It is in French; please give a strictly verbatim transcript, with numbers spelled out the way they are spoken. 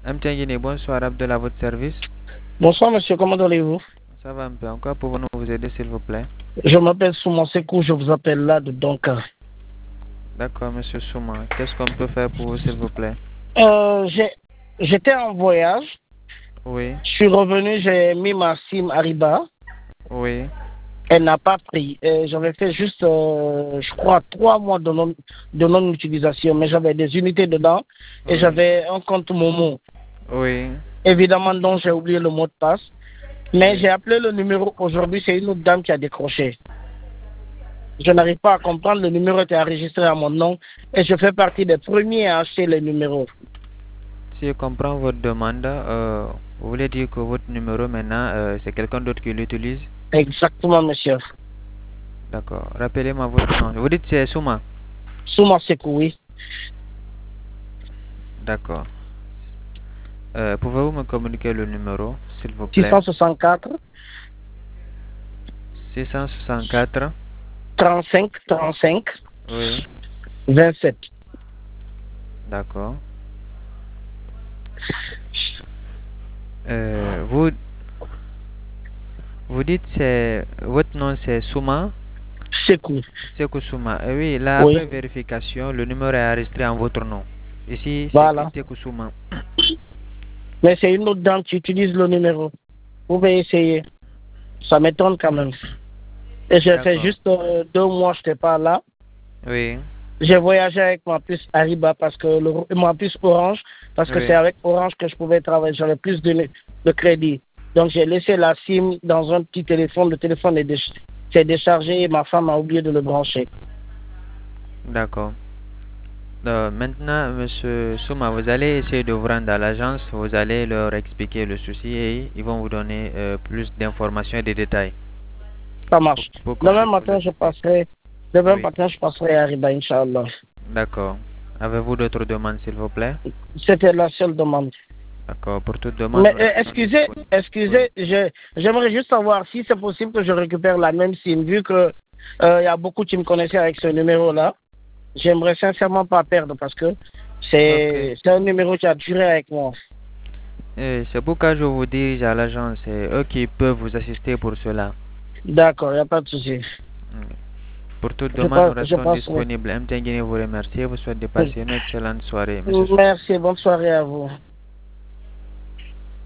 M T N Guinée, bonsoir, Abdel à votre service. Bonsoir monsieur, comment allez-vous? Ça va un peu. En quoi pouvons-nous vous aider, s'il vous plaît? Je m'appelle Souman Sekou, je vous appelle là de Donka. D'accord, monsieur Souma. Qu'est-ce qu'on peut faire pour vous, s'il vous plaît? Euh, j'ai- J'étais en voyage, Oui, je suis revenu, j'ai mis ma SIM Ariba, oui, elle n'a pas pris. Et J'avais fait juste, euh, je crois, trois mois de non- de non-utilisation, mais j'avais des unités dedans et oui, j'avais un compte Momo. oui, Évidemment, donc j'ai oublié le mot de passe, mais oui. j'ai appelé le numéro aujourd'hui, c'est une autre dame qui a décroché. Je n'arrive pas à comprendre, le numéro était enregistré à mon nom et je fais partie des premiers à acheter les numéros. Si je comprends votre demande, euh, vous voulez dire que votre numéro maintenant, euh, c'est quelqu'un d'autre qui l'utilise? Exactement, monsieur. D'accord. Rappelez-moi votre nom. Vous dites c'est Souma? Souma Sekou, oui. D'accord. Euh, pouvez-vous me communiquer le numéro, s'il vous six plaît? cent soixante-quatre, six cent soixante-quatre. trente-cinq, trente-cinq, Oui, vingt-sept. d'accord. Euh, vous, vous dites c'est votre nom c'est Souma? Sekou, Sekou Souma. Eh oui, là oui. après vérification, le numéro est enregistré en votre nom. Ici, c'est écrit Voilà. Sekou Souma. Mais c'est une autre dame qui utilise le numéro. Vous pouvez essayer. Ça m'étonne quand même. Et j'ai fait D'accord. juste euh, deux mois, je n'étais pas là. Oui, J'ai voyagé avec ma puce Ariba parce que le, ma puce Orange, parce que c'est oui. avec Orange que je pouvais travailler. J'avais plus de, de crédit. Donc j'ai laissé la SIM dans un petit téléphone. Le téléphone est déch- s'est déchargé et ma femme a oublié de le brancher. D'accord. Euh, maintenant, monsieur Souma, vous allez essayer de vous rendre à l'agence, vous allez leur expliquer le souci et ils vont vous donner euh, plus d'informations et de détails Ça pour, marche. pour qu'on Demain puisse vous matin, je assister. passerai. Demain Oui, matin, je passerai à Ariba, Inch'Allah. d'accord. Avez-vous d'autres demandes, s'il vous plaît? C'était la seule demande. D'accord. Pour toute demande, Mais nous euh, restons excusez, disponibles. Oui. excusez, je- j'aimerais juste savoir si c'est possible que je récupère la même SIM, vu que euh, il y a beaucoup qui me connaissaient avec ce numéro-là. J'aimerais sincèrement pas perdre parce que Ok. c'est c'est un numéro qui a duré avec moi. Et c'est pourquoi je vous dirige à l'agence. C'est eux qui peuvent vous assister pour cela. D'accord, il n'y a pas de souci. Mm. Pour toute Je, demande, nous passe, je restons passerai. disponibles. M T N Guinée vous remercie et vous souhaite de passer une excellente soirée, monsieur Souma. Merci, bonne soirée à vous.